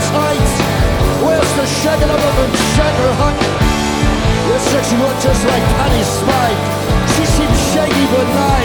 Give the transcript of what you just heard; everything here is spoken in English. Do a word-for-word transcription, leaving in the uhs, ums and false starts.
tight. Where's the shagging of them and shagger hut? This sexy one just like Paddy Spike. She seems shaggy but not